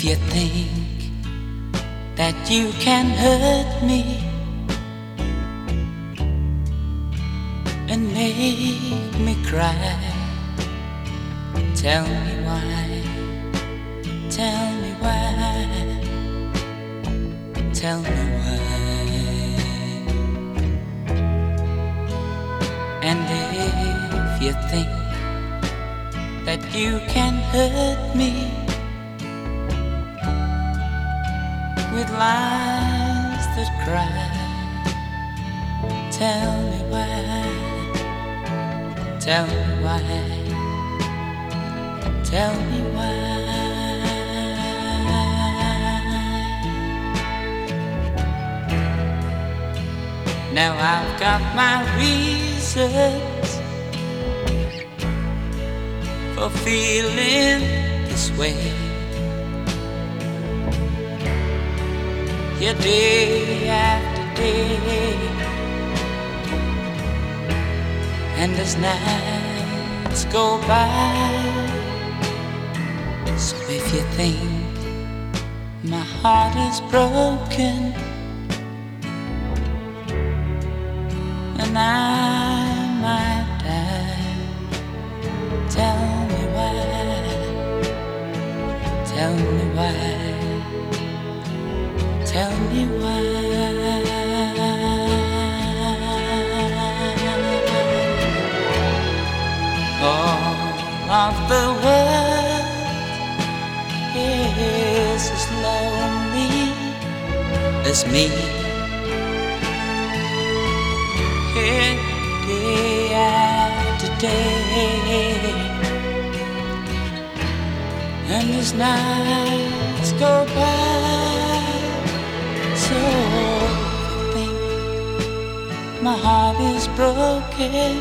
you think that you can hurt me and make me cry, tell me why, tell me why, tell me why. And if you think that you can hurt me with lies that cry, tell me why, tell me why, tell me why. Now I've got my reasons for feeling this way. Yeah, day after day, and as nights go by. So if you think my heart is broken and I might die, tell me why, tell me why, tell me why. All of the world is as lonely as me. Here, day after day, and as nights go by. So I think my heart is broken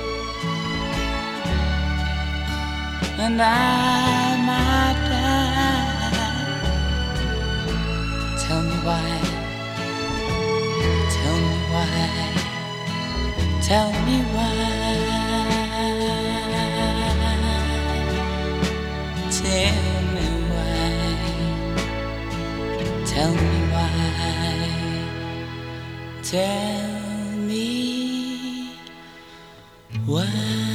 and I might die. Tell me why, tell me why, tell me why, tell me why, tell me why, tell me why.